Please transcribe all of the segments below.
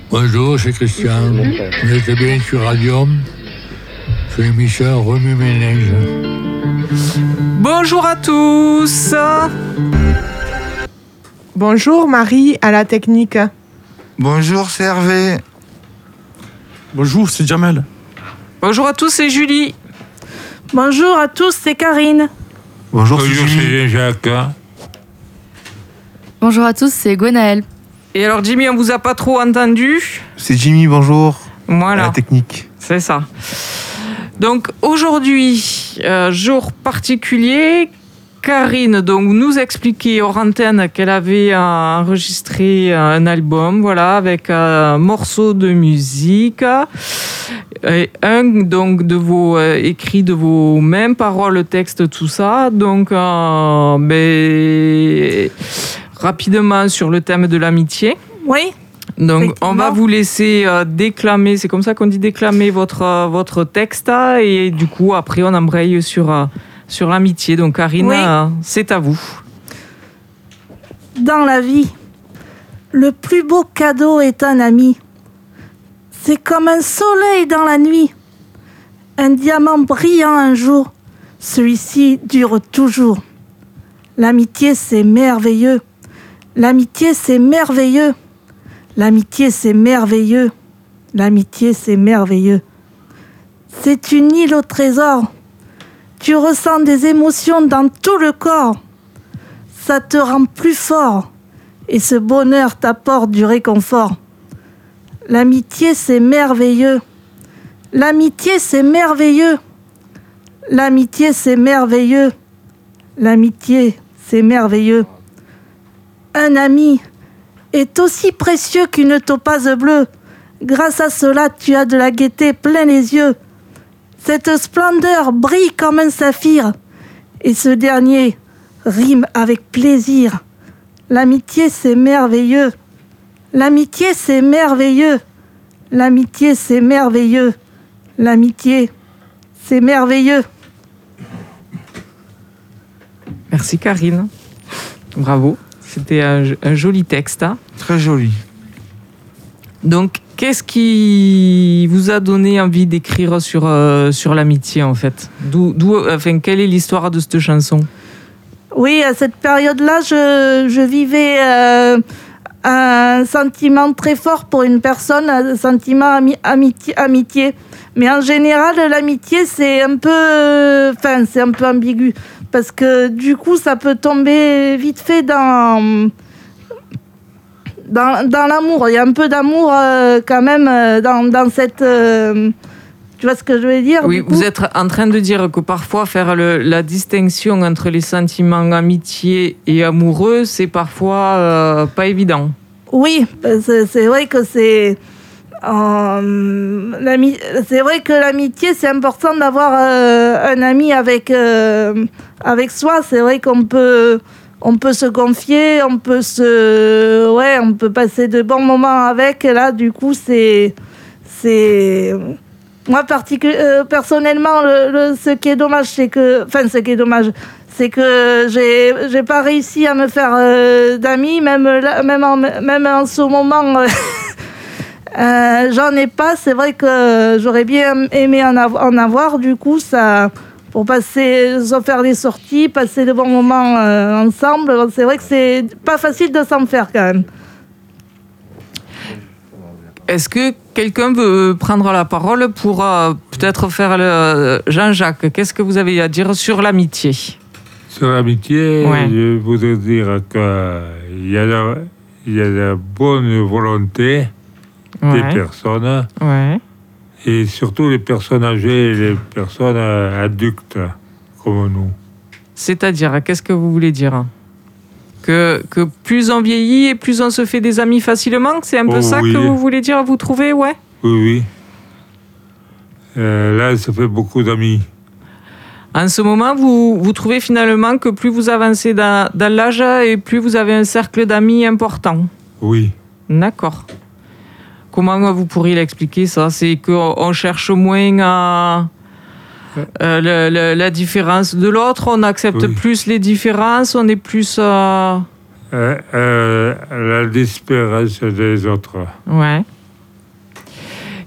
Bonjour, c'est Christian. Vous êtes bien sur Radium. C'est l'émission Remue-Ménage. Bonjour à tous. Bonjour Marie à la technique. Bonjour, c'est Hervé. Bonjour, c'est Jamel. Bonjour à tous, c'est Julie. Bonjour à tous, c'est Karine. Bonjour, Bonjour, c'est Jimmy. c'est Jacques. Bonjour à tous, c'est Gwenaëlle. Et alors Jimmy, on vous a pas trop entendu. C'est Jimmy, bonjour. Voilà, La technique. c'est ça. Donc aujourd'hui, jour particulier, Karine donc nous expliquait hors antenne qu'elle avait enregistré un album, voilà, avec un morceau de musique, et un donc de vos écrits, de vos mêmes paroles, textes, tout ça. Donc, rapidement sur le thème de l'amitié. Oui. Donc, on va vous laisser déclamer, c'est comme ça qu'on dit déclamer votre texte, et du coup, après, on embraye sur l'amitié. Donc, Karine, Oui. c'est à vous. Dans la vie, le plus beau cadeau est un ami. C'est comme un soleil dans la nuit, un diamant brillant un jour. Celui-ci dure toujours. L'amitié, c'est merveilleux. L'amitié, c'est merveilleux. L'amitié, c'est merveilleux. L'amitié, c'est merveilleux. C'est une île au trésor. Tu ressens des émotions dans tout le corps. Ça te rend plus fort. Et ce bonheur t'apporte du réconfort. L'amitié, c'est merveilleux. L'amitié, c'est merveilleux. L'amitié, c'est merveilleux. L'amitié, c'est merveilleux. Un ami est aussi précieux qu'une topaze bleue. Grâce à cela, tu as de la gaieté plein les yeux. Cette splendeur brille comme un saphir. Et ce dernier rime avec plaisir. L'amitié, c'est merveilleux. L'amitié, c'est merveilleux. L'amitié, c'est merveilleux. L'amitié, c'est merveilleux. Merci, Karine. Bravo. C'était un joli texte. Hein. Très joli. Donc, qu'est-ce qui vous a donné envie d'écrire sur l'amitié, en fait? Quelle est l'histoire de cette chanson? Oui, à cette période-là, je vivais un sentiment très fort pour une personne, un sentiment amitié. Mais en général, l'amitié, c'est un peu ambigu. Parce que du coup, ça peut tomber vite fait dans l'amour. Il y a un peu d'amour quand même dans cette... tu vois ce que je veux dire? Oui, vous êtes en train de dire que parfois faire la distinction entre les sentiments amitié et amoureux, c'est parfois pas évident. Oui, c'est vrai que c'est vrai que l'amitié, c'est important d'avoir un ami avec soi. C'est vrai qu'on peut se confier, on peut passer de bons moments avec. Et là, du coup, c'est moi personnellement, ce qui est dommage, c'est que j'ai pas réussi à me faire d'amis, même en ce moment. J'en ai pas. C'est vrai que j'aurais bien aimé en avoir. Du coup, ça, pour faire des sorties, passer de bons moments ensemble. C'est vrai que c'est pas facile de s'en faire quand même. Est-ce que quelqu'un veut prendre la parole pour peut-être faire le Jean-Jacques? Qu'est-ce que vous avez à dire sur l'amitié? Sur l'amitié, Ouais. je voudrais dire qu'il y a la bonne volonté des personnes, Ouais. et surtout les personnes âgées et les personnes adultes comme nous. C'est-à-dire, qu'est-ce que vous voulez dire? Que plus on vieillit et plus on se fait des amis facilement? C'est un peu ça oui. que vous voulez dire, vous trouvez? Ouais. Oui. Là, ça fait beaucoup d'amis. En ce moment, vous trouvez finalement que plus vous avancez dans l'âge et plus vous avez un cercle d'amis important? Oui. D'accord. Comment vous pourriez l'expliquer, ça? C'est qu'on cherche moins à la différence de l'autre, on accepte plus les différences, on est plus... La différence des autres. Ouais.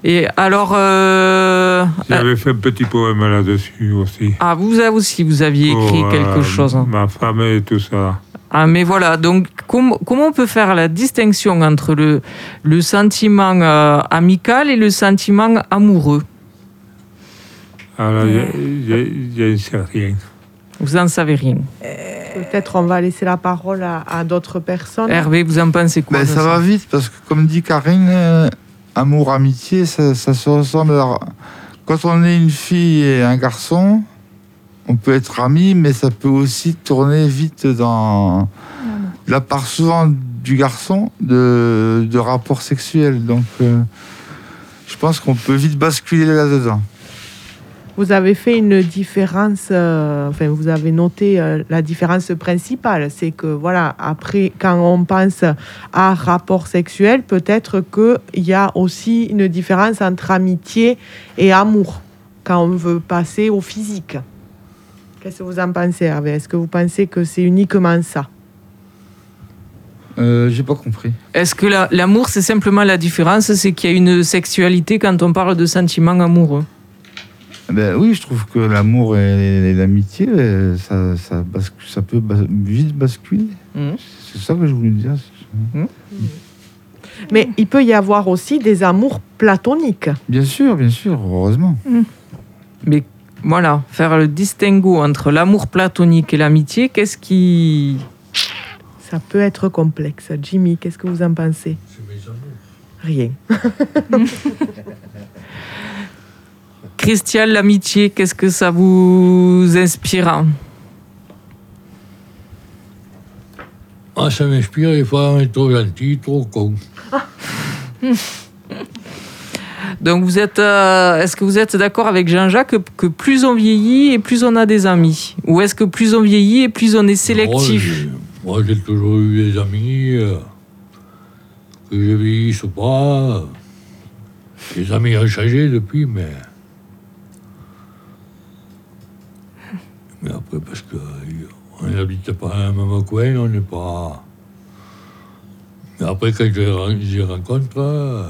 Et alors... J'avais fait un petit poème là-dessus aussi. Ah, vous aviez écrit quelque chose. Ma femme et tout ça. Ah, mais voilà, donc comment on peut faire la distinction entre le sentiment amical et le sentiment amoureux? Alors, je ne sais rien. Vous n'en savez rien. Peut-être on va laisser la parole à d'autres personnes. Hervé, vous en pensez quoi de Ça va vite parce que, comme dit Karine, amour, amitié, ça se ressemble. Quand on est une fille et un garçon, on peut être amis, mais ça peut aussi tourner vite dans la part souvent du garçon de rapports sexuels. Donc, je pense qu'on peut vite basculer là-dedans. Vous avez fait une différence, vous avez noté la différence principale, c'est que voilà, après, quand on pense à rapport sexuel, peut-être qu'il y a aussi une différence entre amitié et amour, quand on veut passer au physique. Qu'est-ce que vous en pensez, Hervé? Est-ce que vous pensez que c'est uniquement ça? J'ai pas compris. Est-ce que l'amour, c'est simplement la différence, c'est qu'il y a une sexualité quand on parle de sentiments amoureux? Oui, je trouve que l'amour et l'amitié, ça peut vite basculer. C'est ça que je voulais dire. Mais il peut y avoir aussi des amours platoniques. Bien sûr, heureusement. Mais voilà, faire le distinguo entre l'amour platonique et l'amitié, qu'est-ce qui... Ça peut être complexe. Jimmy, qu'est-ce que vous en pensez? C'est mes amours. Rien. Christian, l'amitié, qu'est-ce que ça vous inspire? Ça m'inspire, il faut être trop gentil, trop con. Donc est-ce que vous êtes d'accord avec Jean-Jacques que plus on vieillit et plus on a des amis? Ou est-ce que plus on vieillit et plus on est sélectif? Moi, j'ai toujours eu des amis que je vieillisse pas. Les amis ont changé depuis, mais après, parce qu'on n'habite pas dans le même coin, on n'est pas... Mais après, quand je les rencontre,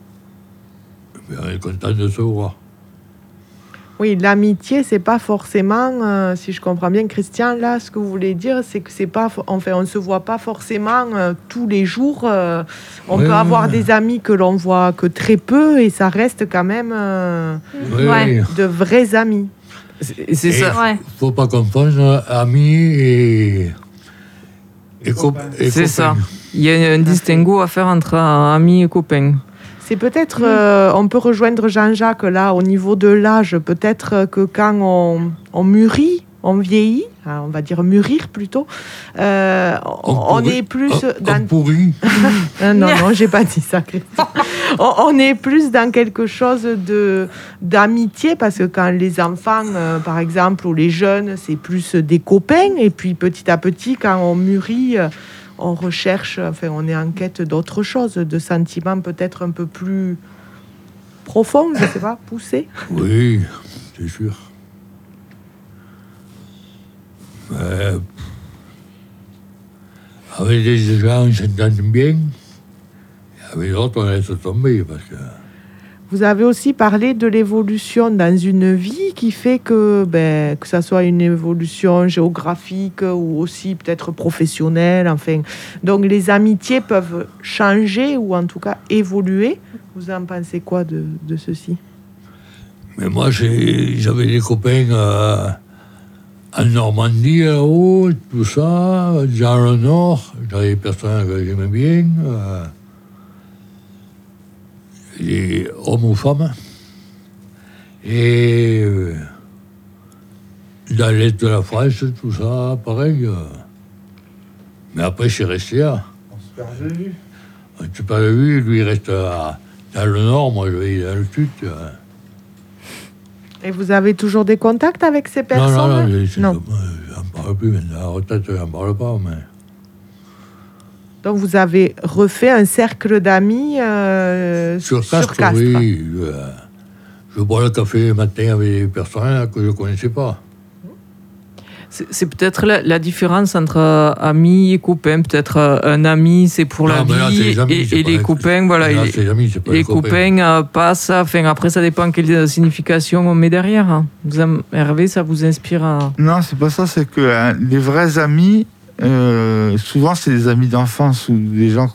on est content de se voir. Oui, l'amitié, c'est pas forcément, si je comprends bien, Christian, là, ce que vous voulez dire, c'est que c'est pas, enfin, on se voit pas forcément tous les jours. On peut avoir des amis que l'on voit que très peu et ça reste quand même de vrais amis. C'est ça. Ouais. Faut pas confondre amis et copains. C'est ça. Il y a un distinguo à faire entre amis et copains. C'est peut-être, on peut rejoindre Jean-Jacques là au niveau de l'âge. Peut-être que quand on mûrit, on vieillit, on va dire mûrir plutôt, on est plus dans... pourri. Non, j'ai pas dit ça, Christian. On est plus dans quelque chose d'amitié parce que quand les enfants, par exemple, ou les jeunes, c'est plus des copains. Et puis petit à petit, quand on mûrit, on recherche, enfin, on est en quête d'autre chose, de sentiments peut-être un peu plus profonds, je sais pas, poussés. Oui, c'est sûr. Mais avec des gens, on s'entend bien. Et avec d'autres, on laisse tomber parce que... Vous avez aussi parlé de l'évolution dans une vie qui fait que ça soit une évolution géographique ou aussi peut-être professionnelle. Enfin, donc les amitiés peuvent changer ou en tout cas évoluer. Vous en pensez quoi de ceci? Mais moi, j'avais des copains en Normandie, là-haut, tout ça, dans le Nord. J'avais des personnes que j'aimais bien. Les hommes ou femmes. Et dans l'Est de la France, tout ça, pareil. Mais après, je suis resté là. On se perd de vue. On ne s'est pas vu, lui, il reste dans le Nord, moi, je vais dans le Sud. Et vous avez toujours des contacts avec ces personnes? Non. J'en parle plus maintenant. La retraite, j'en parle pas, mais... Donc vous avez refait un cercle d'amis sur Castres. Oui. Je bois le café le matin avec des personnes que je ne connaissais pas. C'est peut-être la différence entre amis et copains. Peut-être un ami, c'est pour la Non, mais là, c'est vie, les amis, c'est et pas les les- copains, voilà. Là, et c'est les amis, c'est pas les copains passent. Enfin, après, ça dépend quelle signification on met derrière. Hein. Hervé, ça vous inspire Non, c'est pas ça, c'est que les vrais amis, souvent c'est des amis d'enfance ou des gens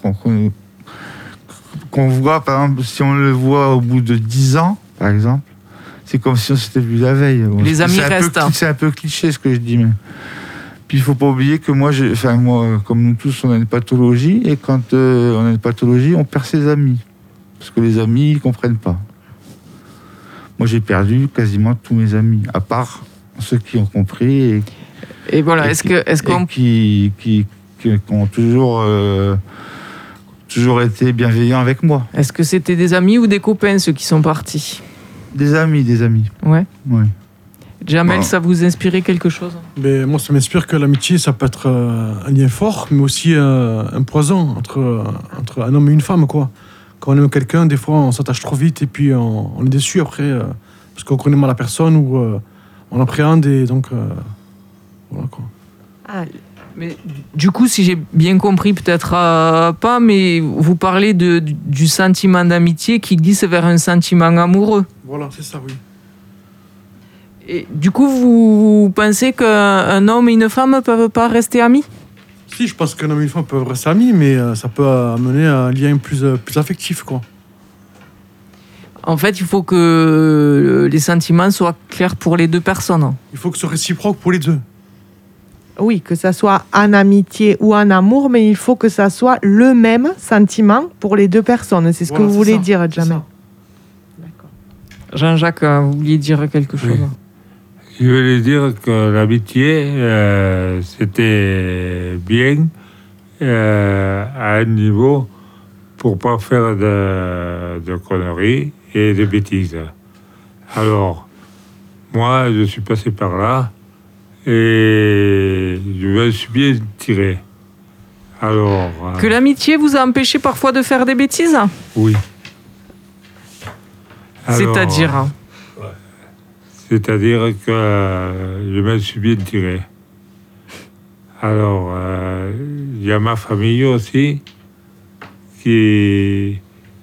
qu'on voit, par exemple, si on le voit au bout de 10 ans, par exemple, c'est comme si on s'était vu la veille. Bon, Les amis c'est restent. C'est un peu cliché ce que je dis, mais... Puis il faut pas oublier que moi, comme nous tous, on a une pathologie, et quand on a une pathologie, on perd ses amis. Parce que les amis, ils comprennent pas. Moi, j'ai perdu quasiment tous mes amis, à part ceux qui ont compris Et voilà, est-ce qu'on qui ont toujours été bienveillants avec moi. est-ce que c'était des amis ou des copains ceux qui sont partis? Des amis. Ouais. Ouais. Jamel, Bon. ça vous inspirait quelque chose? Mais moi, ça m'inspire que l'amitié, ça peut être un lien fort, mais aussi un poison entre un homme et une femme, quoi. Quand on aime quelqu'un, des fois, on s'attache trop vite et puis on est déçu après, parce qu'on connaît mal la personne ou on appréhende et donc... voilà, quoi. Ah, Mais du coup, si j'ai bien compris, peut-être pas, mais vous parlez du sentiment d'amitié qui glisse vers un sentiment amoureux. Voilà, c'est ça, oui. Et du coup, vous pensez qu'un homme et une femme ne peuvent pas rester amis? Si, je pense qu'un homme et une femme peuvent rester amis, mais ça peut amener à un lien plus affectif, quoi. En fait, il faut que les sentiments soient clairs pour les deux personnes. Il faut que ce soit réciproque pour les deux. oui, que ça soit en amitié ou en amour, mais il faut que ça soit le même sentiment pour les deux personnes. C'est ce Voilà, que vous c'est voulez ça, dire, c'est Jamel. ça. D'accord. Jean-Jacques, vous vouliez dire quelque chose? Oui. Je voulais dire que l'amitié, c'était bien à un niveau pour pas faire de conneries et de bêtises. Alors, moi, je suis passé par là et je me suis bien tiré. Alors... Que l'amitié vous a empêché parfois de faire des bêtises? Oui. Alors, C'est-à-dire? C'est-à-dire que je me suis bien tiré. Alors, il y a ma famille aussi qui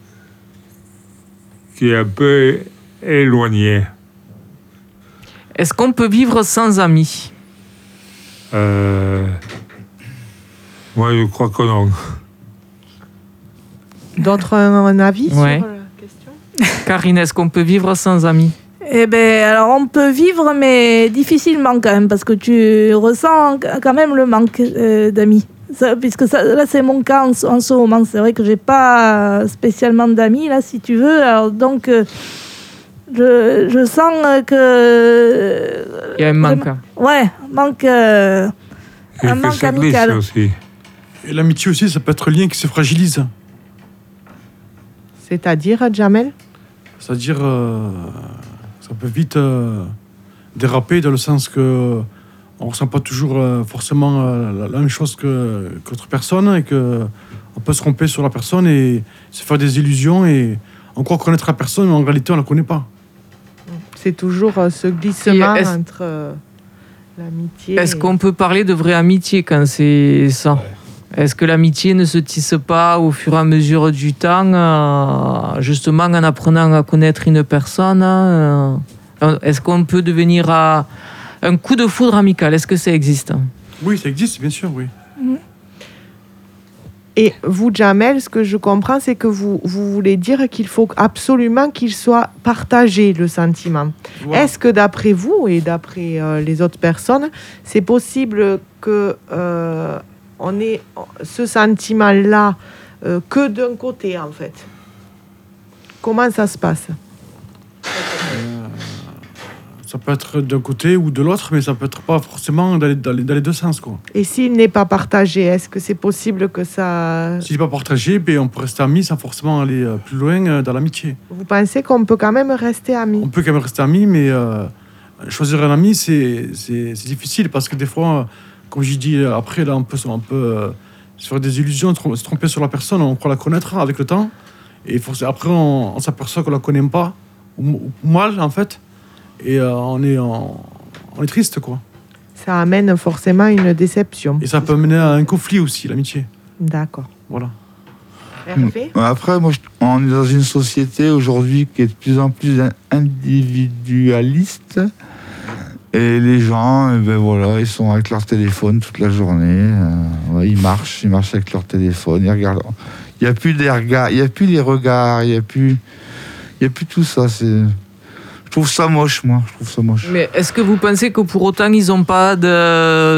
est un peu éloignée. Est-ce qu'on peut vivre sans amis? Moi, je crois que non. D'autres un avis Ouais. sur la question? Karine, est-ce qu'on peut vivre sans amis? Eh bien, alors on peut vivre, mais difficilement quand même, parce que tu ressens quand même le manque d'amis. Puisque là, c'est mon cas en ce moment. C'est vrai que j'ai pas spécialement d'amis, là, si tu veux. Alors, donc, je sens que... Il y a un manque. Ouais, manque... Et un que manque ça glisse amical. aussi. Et l'amitié aussi, ça peut être un lien qui se fragilise. C'est-à-dire, Jamel? C'est-à-dire, ça peut vite déraper dans le sens que on ressent pas toujours forcément la même chose qu'autre personne et que on peut se tromper sur la personne et se faire des illusions et on croit connaître la personne mais en réalité on la connaît pas. C'est toujours ce glissement Et est-ce- entre l'amitié Est-ce qu'on peut parler de vraie amitié quand c'est ça? Est-ce que l'amitié ne se tisse pas au fur et à mesure du temps, justement en apprenant à connaître une personne? Est-ce qu'on peut devenir un coup de foudre amical? Est-ce que ça existe? Oui, ça existe, bien sûr, oui. Et vous, Jamel, ce que je comprends, c'est que vous voulez dire qu'il faut absolument qu'il soit partagé, le sentiment. Voilà. Est-ce que d'après vous et d'après les autres personnes, c'est possible que on ait ce sentiment-là que d'un côté, en fait? Comment ça se passe? Ça peut être d'un côté ou de l'autre, mais ça peut être pas forcément dans les deux sens, quoi. Et s'il n'est pas partagé, est-ce que c'est possible que ça... Si c'est pas partagé, ben, on peut rester amis sans forcément aller plus loin dans l'amitié. Vous pensez qu'on peut quand même rester amis? On peut quand même rester amis, mais choisir un ami, c'est difficile parce que des fois, comme j'ai dit après, là, on peut se faire des illusions, se tromper sur la personne, on croit la connaître avec le temps, et après, on s'aperçoit qu'on la connaît pas, ou mal, en fait, et on est triste, quoi. Ça amène forcément une déception. Et ça peut mener à un conflit aussi, l'amitié. D'accord. Voilà. Hervé ? Après, moi, on est dans une société aujourd'hui qui est de plus en plus individualiste. Et les gens, ils sont avec leur téléphone toute la journée. Ils marchent avec leur téléphone. Ils regardent. Il n'y a plus des regards, il n'y a plus les regards, il n'y a plus tout ça. Je trouve ça moche, moi. Mais est-ce que vous pensez que pour autant, ils n'ont pas d'amis ?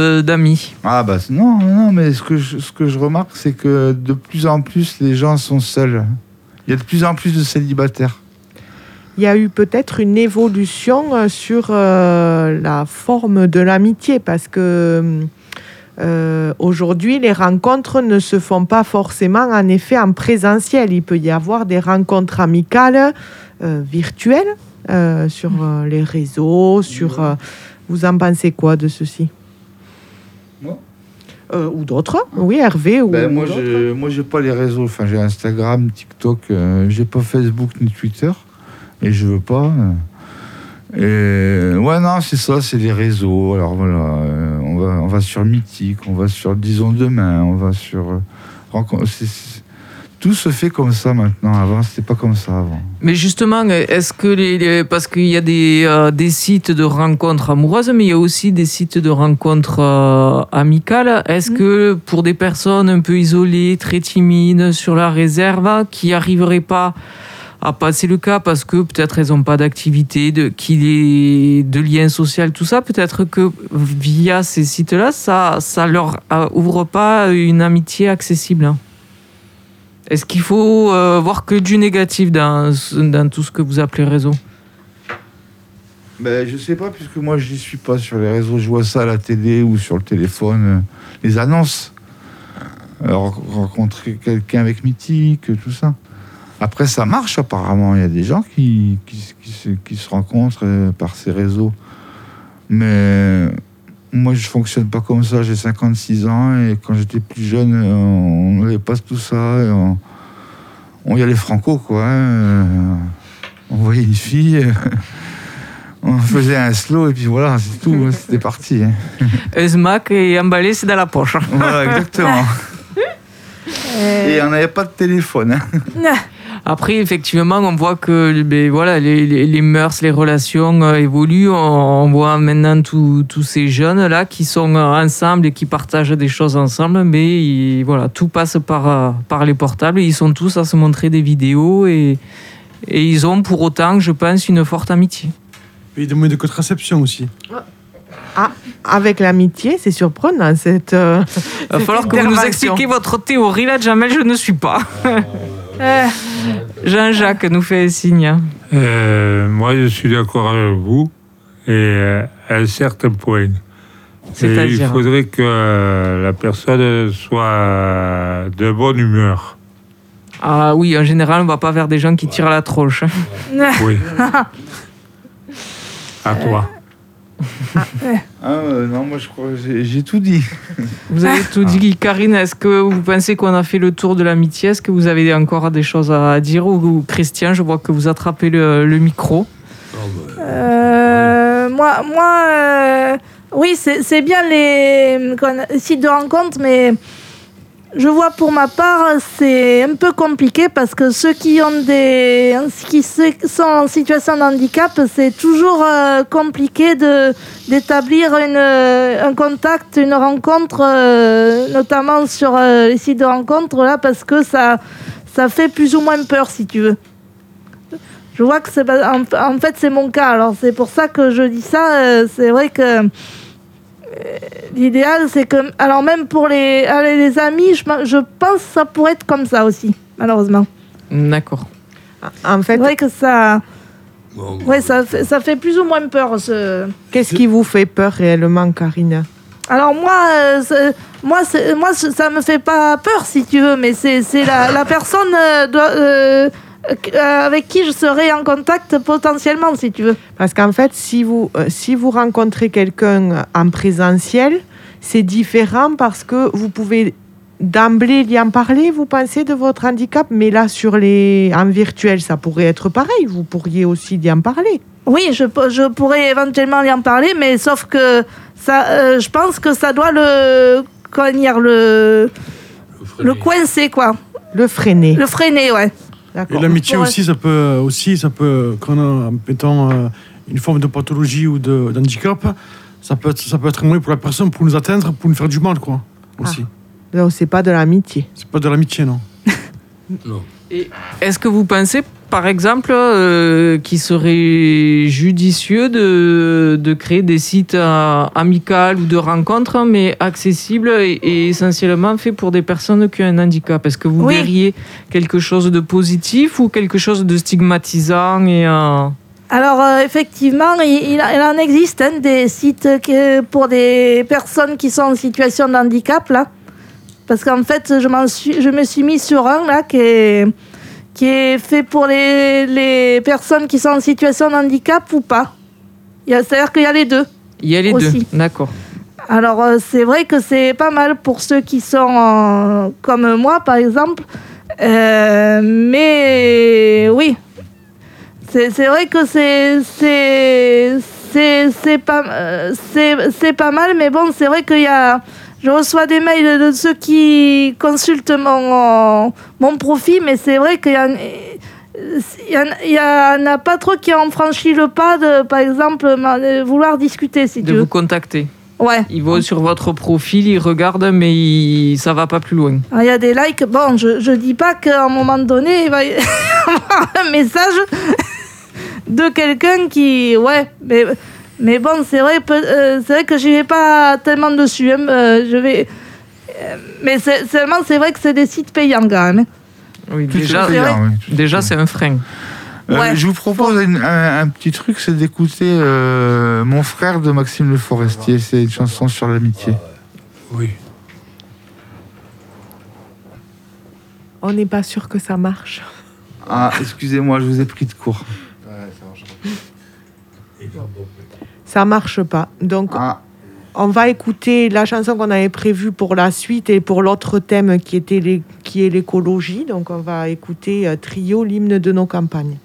Ah bah non, mais ce que je remarque, c'est que de plus en plus, les gens sont seuls. Il y a de plus en plus de célibataires. Il y a eu peut-être une évolution sur la forme de l'amitié, parce que aujourd'hui, les rencontres ne se font pas forcément en effet en présentiel. Il peut y avoir des rencontres amicales virtuelles sur les réseaux. Vous en pensez quoi de ceci ? Moi ou d'autres ? Oui, Hervé. Moi, j'ai pas les réseaux. Enfin, j'ai Instagram, TikTok. J'ai pas Facebook ni Twitter. Et je veux pas. Et non, c'est ça, c'est les réseaux. Alors voilà, on va sur Mythique, on va sur Disons Demain, on va sur tout se fait comme ça maintenant. Avant, c'était pas comme ça avant. Mais justement, est-ce que parce qu'il y a des sites de rencontres amoureuses, mais il y a aussi des sites de rencontres amicales. Est-ce que pour des personnes un peu isolées, très timides, sur la réserve, qui n'arriveraient pas à passer le cas parce que peut-être elles n'ont pas d'activité, de lien social, tout ça, peut-être que via ces sites-là, ça leur ouvre pas une amitié accessible. Est-ce qu'il faut voir que du négatif dans tout ce que vous appelez réseau ? Je sais pas, puisque moi je n'y suis pas sur les réseaux, je vois ça à la télé ou sur le téléphone, les annonces. Alors, rencontrer quelqu'un avec Mythique, tout ça. Après, ça marche apparemment. Il y a des gens qui se rencontrent par ces réseaux. Mais moi, je ne fonctionne pas comme ça. J'ai 56 ans et quand j'étais plus jeune, on n'avait pas tout ça. On y allait franco, quoi. On voyait une fille, on faisait un slow et puis voilà, c'est tout. C'était parti. Un smack et emballé, c'est dans la poche. Voilà, exactement. Et on n'avait pas de téléphone. Après, effectivement, on voit que les mœurs, les relations évoluent. On voit maintenant tous ces jeunes-là qui sont ensemble et qui partagent des choses ensemble. Mais tout passe par les portables. Ils sont tous à se montrer des vidéos et ils ont pour autant, je pense, une forte amitié. Et des moyens de contraception aussi. Ah, avec l'amitié, c'est surprenant Il va falloir que vous nous expliquiez votre théorie là, Jamel, je ne suis pas. Jean-Jacques nous fait un signe. Moi, je suis d'accord avec vous, et à un certain point. Il faudrait que la personne soit de bonne humeur. Ah oui, en général, on ne va pas vers des gens qui tirent à la tronche. Oui. À toi. Non, moi je crois que j'ai tout dit. Vous avez tout dit. Karine, est-ce que vous pensez qu'on a fait le tour de l'amitié ? Est-ce que vous avez encore des choses à dire ? Ou Christian, je vois que vous attrapez le micro. Oui, c'est bien les sites de rencontres, mais je vois pour ma part, c'est un peu compliqué parce que ceux qui sont en situation de handicap, c'est toujours compliqué d'établir un contact, une rencontre, notamment sur les sites de rencontres là, parce que ça fait plus ou moins peur, si tu veux. Je vois que en fait c'est mon cas, alors c'est pour ça que je dis ça. C'est vrai que l'idéal, c'est que... Alors même pour les amis, je pense que ça pourrait être comme ça aussi, malheureusement. D'accord. En fait... C'est vrai que ça... Ouais, ça fait plus ou moins peur. Qu'est-ce qui vous fait peur réellement, Karine ? Alors moi, ça me fait pas peur, si tu veux, mais c'est la personne avec qui je serai en contact potentiellement, si tu veux. Parce qu'en fait, si vous rencontrez quelqu'un en présentiel, c'est différent parce que vous pouvez d'emblée lui en parler, vous pensez, de votre handicap, mais là, en virtuel, ça pourrait être pareil. Vous pourriez aussi lui en parler. Oui, je pourrais éventuellement lui en parler, mais sauf que ça, je pense que ça doit le coincer, quoi. Le freiner. Le freiner, ouais. D'accord. Et l'amitié aussi, ça peut, quand on a, mettons, une forme de pathologie ou d'handicap, ça peut être mauvais pour la personne, pour nous atteindre, pour nous faire du mal, quoi. Aussi. Donc, c'est pas de l'amitié. C'est pas de l'amitié, non. Non. Et est-ce que vous pensez, par exemple, qu'il serait judicieux de créer des sites amicaux ou de rencontres, mais accessibles et essentiellement faits pour des personnes qui ont un handicap? Est-ce que vous verriez quelque chose de positif ou quelque chose de stigmatisant Alors, effectivement, il en existe des sites pour des personnes qui sont en situation de handicap, là. Parce qu'en fait, je me suis mis sur un, là, qui est fait pour les personnes qui sont en situation de handicap ou pas. C'est-à-dire qu'il y a les deux. Il y a les aussi. deux, d'accord. Alors, c'est vrai que c'est pas mal pour ceux qui sont comme moi, par exemple. Mais oui, c'est vrai que c'est pas mal, mais bon, c'est vrai qu'il y a... Je reçois des mails de ceux qui consultent mon profil, mais c'est vrai qu'il y en a pas trop qui ont franchi le pas de, par exemple, vouloir discuter, si tu veux. De vous contacter. Ouais. Ils vont sur votre profil, ils regardent, mais ça va pas plus loin. Il y a des likes. Bon, je dis pas qu'à un moment donné, il va y avoir un message de quelqu'un qui... Ouais, mais bon, c'est vrai que j'y vais pas tellement dessus. Mais seulement, c'est vrai que c'est des sites payants quand même. Oui, déjà c'est un frein. Ouais. Je vous propose un petit truc, c'est d'écouter Mon frère de Maxime Le Forestier. C'est une chanson sur l'amitié. Oui. On n'est pas sûr que ça marche. Ah, excusez-moi, je vous ai pris de court. Ça marche pas. Donc, on va écouter la chanson qu'on avait prévue pour la suite et pour l'autre thème qui est l'écologie. Donc, on va écouter Trio, l'hymne de nos campagnes.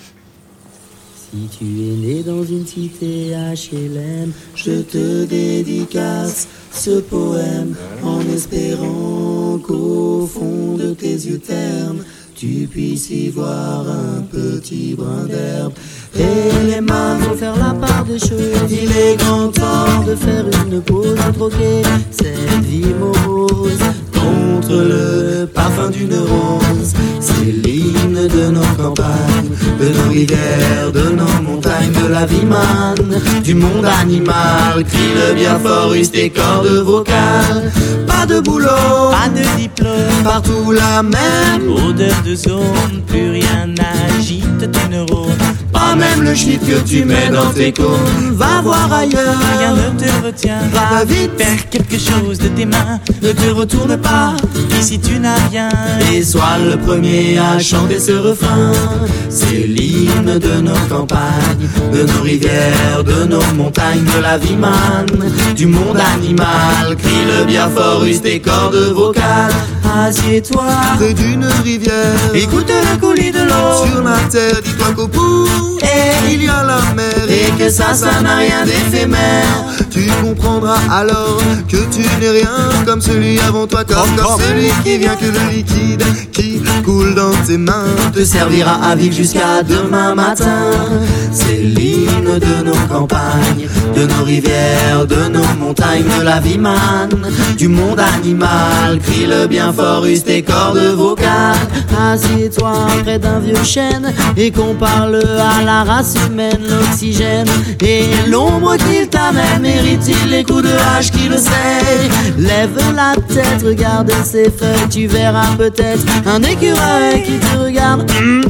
Si tu es né dans une cité HLM, je te dédicace ce poème en espérant qu'au fond de tes yeux ternes, tu puisses y voir un petit brin d'herbe. Et les mains vont faire la part des choses. Il est grand temps de faire une pause, de troquer cette vie morose contre le parfum d'une rose. C'est l'hymne de nos campagnes, de nos rivières, de nos montagnes, de la vie manne, du monde animal. Crie le bien fort, use tes cordes vocales. Pas de boulot, pas de diplôme, partout la même odeur de zone. Plus rien n'agite tes neurones, pas même le shit que tu mets dans tes cônes. Va voir ailleurs, rien ne te retient. Va vite, faire quelque chose de tes mains. Ne te retourne pas, ici tu n'as rien. Et sois le premier à chanter ce refrain. C'est l'hymne de nos campagnes, de nos rivières, de nos montagnes, de la vie manne, du monde animal. Crie le bien fort, use tes cordes vocales. Assieds-toi près d'une rivière, écoute le coulis de l'eau. Sur la terre, dis-toi qu'au bout il y a la mer, et que ça n'a rien d'éphémère. Tu comprendras alors que tu n'es rien comme celui avant toi, comme celui qui vient, que le liquide qui coule dans tes mains te servira à vivre jusqu'à demain matin. C'est l'hymne de nos campagnes, de nos rivières, de nos montagnes, de la vie manne, du monde animal. Crie le bien fort, use tes cordes vocales. Assieds-toi près d'un vieux chêne et qu'on parle à la race humaine. L'oxygène et l'ombre qu'il t'amène, mérite-t-il les coups de hache qui le sait? Lève la tête, regarde ses feuilles, tu verras peut-être un écureuil qui te regarde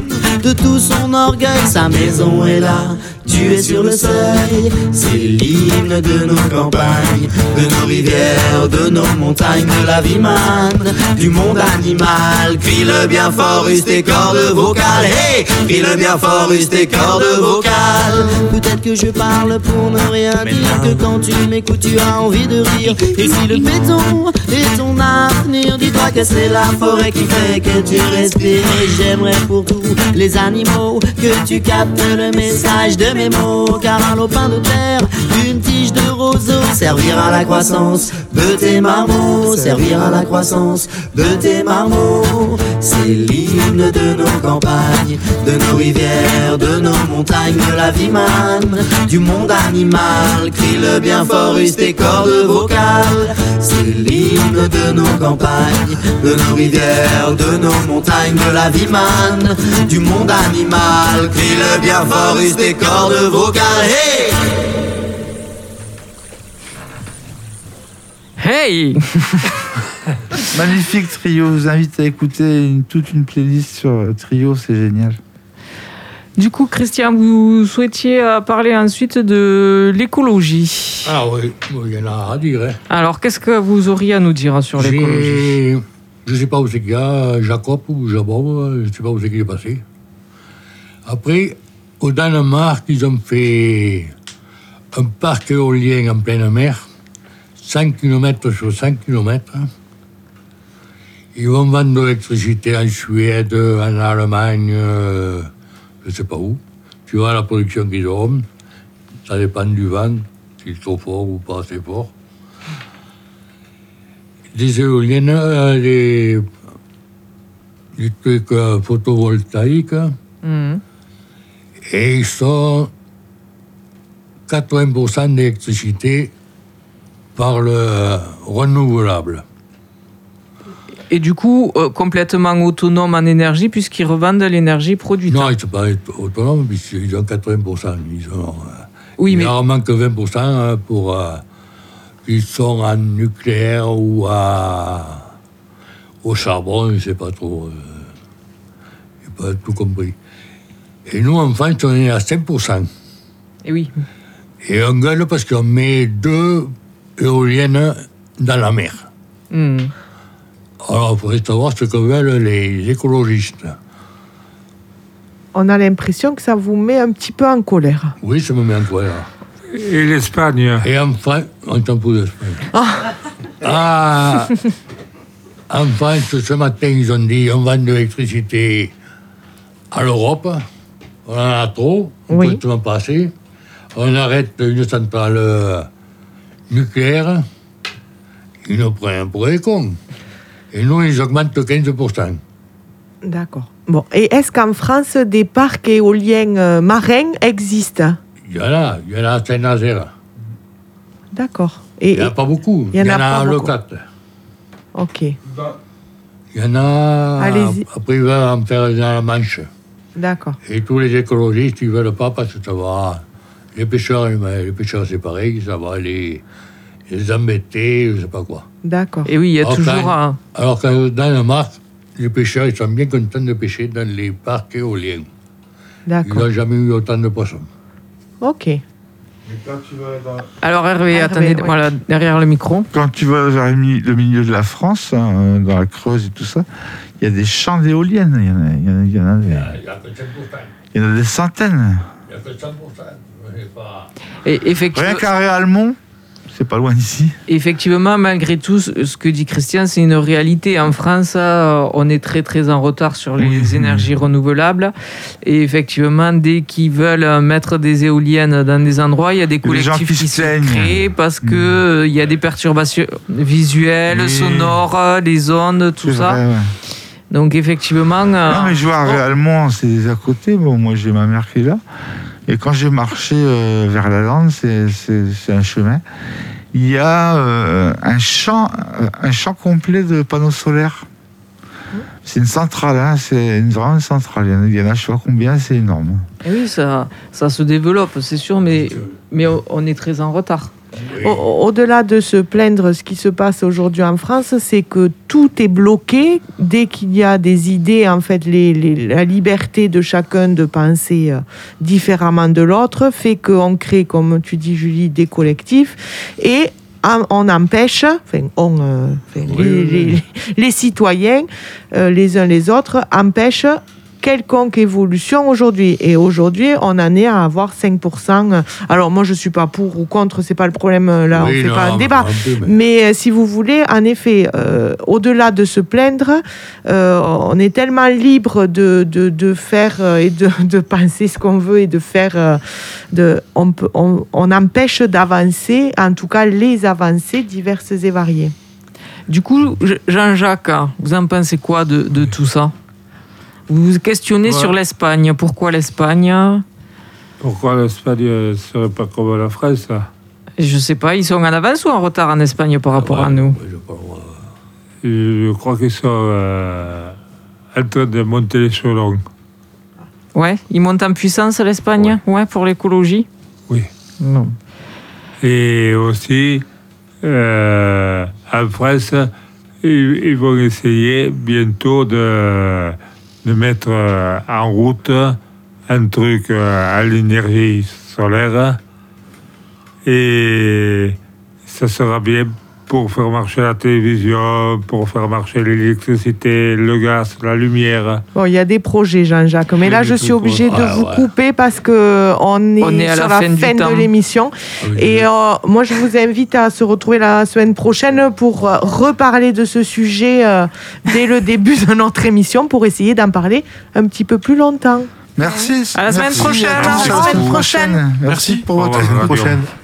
de tout son orgueil. Sa maison est là, tu es sur le seuil. C'est l'hymne de nos campagnes, de nos rivières, de nos montagnes, de la vie manne, du monde animal. Crie le bien fort, use tes cordes vocales. Hey, crie le bien fort, use tes cordes vocales. Peut-être que je parle pour ne rien dire, que quand tu m'écoutes tu as envie de rire. Et si le béton est ton avenir, dis-toi que c'est la forêt qui fait que tu respires. Et j'aimerais pour tous les animaux que tu captes le message de mes mes mots, car un lopin de terre, une tige de roseau servira à la croissance de tes marmots, servira à la croissance de tes marmots. C'est l'hymne de nos campagnes, de nos rivières, de nos montagnes, de la vie manne, du monde animal. Crie-le bien fort, use tes cordes vocales. C'est l'hymne de nos campagnes, de nos rivières, de nos montagnes, de la vie manne, du monde animal. Crie-le bien fort, use tes cordes vocales. Hey! Hey! Magnifique trio, je vous invite à écouter toute une playlist sur trio, c'est génial. Du coup, Christian, vous souhaitiez parler ensuite de l'écologie. Ah oui, il y en a à dire. Hein. Alors, qu'est-ce que vous auriez à nous dire sur l'écologie? Je ne sais pas où c'est qu'il y a Jacob ou Jabob, je ne sais pas où c'est qu'il est passé. Après, au Danemark, ils ont fait un parc éolien en pleine mer, 5 km sur 5 km. Ils vont vendre de l'électricité en Suède, en Allemagne, je ne sais pas où. Tu vois la production qu'ils auront, ça dépend du vent, s'il est trop fort ou pas assez fort. Des éoliennes, des trucs photovoltaïques, et ils sont 80% d'électricité par le renouvelable. Et du coup, complètement autonome en énergie, puisqu'ils revendent l'énergie produite. Non, ils ne sont pas autonomes, puisqu'ils ont 80%. Oui, mais... Il en manque 20% pour... ils sont en nucléaire ou au charbon, je ne sais pas trop. Je n'ai pas tout compris. Et nous, en France, on est à 5%. Et oui. Et on gueule parce qu'on met 2 éoliennes dans la mer. Alors, il faudrait savoir ce que veulent les écologistes. On a l'impression que ça vous met un petit peu en colère. Oui, ça me met en colère. Et l'Espagne. Et en France, on t'en fout d'Espagne. En France, ce matin, ils ont dit on vend de l'électricité à l'Europe. On en a trop, on peut tout en passer. On arrête une centrale nucléaire. Ils nous prennent pour des cons. Et nous, ils augmentent de 15%. D'accord. Bon, et est-ce qu'en France, des parcs éoliens marins existent? Il y en a à Saint-Nazaire. D'accord. Il n'y en a pas beaucoup. Il y en a à Locat. Ok. Il y en a après, ils veulent en faire dans la Manche. D'accord. Et tous les écologistes, ils ne veulent pas parce que ça va. Les pêcheurs, c'est pareil, ça va les embêter, je ne sais pas quoi. D'accord. Et oui, il y a toujours un... Alors que dans le Marc, les pêcheurs, ils sont bien contents de pêcher dans les parcs éoliens. D'accord. Ils n'ont jamais eu autant de poissons. Ok. Alors Hervé, attendez, ouais. voilà, derrière le micro. Quand tu vas vers le milieu de la France, dans la Creuse et tout ça, il y a des champs d'éoliennes. Il y en a des centaines. Il n'y a que 100%. Et effectivement... Rien qu'à Réalmont, c'est pas loin d'ici. Effectivement, malgré tout, ce que dit Christian, c'est une réalité. En France, on est très très en retard sur les énergies renouvelables. Et effectivement, dès qu'ils veulent mettre des éoliennes dans des endroits, il y a des collectifs qui se créent parce que il y a des perturbations visuelles, sonores, les ondes, tout ça. Vrai, ouais. Donc effectivement... non, mais je vois à Réalmont, c'est à côté. Bon, moi, j'ai ma mère qui est là. Et quand j'ai marché vers la Lande, c'est un chemin, il y a un champ complet de panneaux solaires. C'est une centrale, hein, c'est une grande centrale. Il y en a, je sais pas combien, c'est énorme. Et oui, ça se développe, c'est sûr, mais on est très en retard. Oui. Au-delà de se plaindre, ce qui se passe aujourd'hui en France, c'est que tout est bloqué dès qu'il y a des idées. En fait, la liberté de chacun de penser différemment de l'autre fait qu'on crée, comme tu dis, Julie, des collectifs et on empêche, les citoyens, les uns les autres, empêchent quelconque évolution aujourd'hui. Et aujourd'hui, on en est à avoir 5%. Alors moi, je ne suis pas pour ou contre, c'est pas le problème, là, Oui, on ne fait non, pas un mais débat. pas un peu, Mais si vous voulez, en effet, au-delà de se plaindre, on est tellement libre de faire et de penser ce qu'on veut et de faire... on empêche d'avancer, en tout cas les avancées diverses et variées. Du coup, Jean-Jacques, vous en pensez quoi de tout ça? Vous vous questionnez sur l'Espagne. Pourquoi l'Espagne? Pourquoi l'Espagne ne serait pas comme la France? Je ne sais pas, ils sont en avance ou en retard en Espagne par rapport à nous? Je crois qu'ils sont en train de monter l'échelon. Ouais, ils montent en puissance l'Espagne, ouais, pour l'écologie. Oui. Non. Et aussi, en France, ils vont essayer bientôt de mettre en route un truc à l'énergie solaire. Et ça sera bien pour faire marcher la télévision, pour faire marcher l'électricité, le gaz, la lumière. Bon, il y a des projets, Jean-Jacques, mais là, je suis obligée de vous couper parce qu'on est à sur la la fin de l'émission. Et moi, je vous invite à se retrouver la semaine prochaine pour reparler de ce sujet dès le début de notre émission pour essayer d'en parler un petit peu plus longtemps. Merci. À la semaine prochaine. À la semaine prochaine. Merci pour votre prochaine.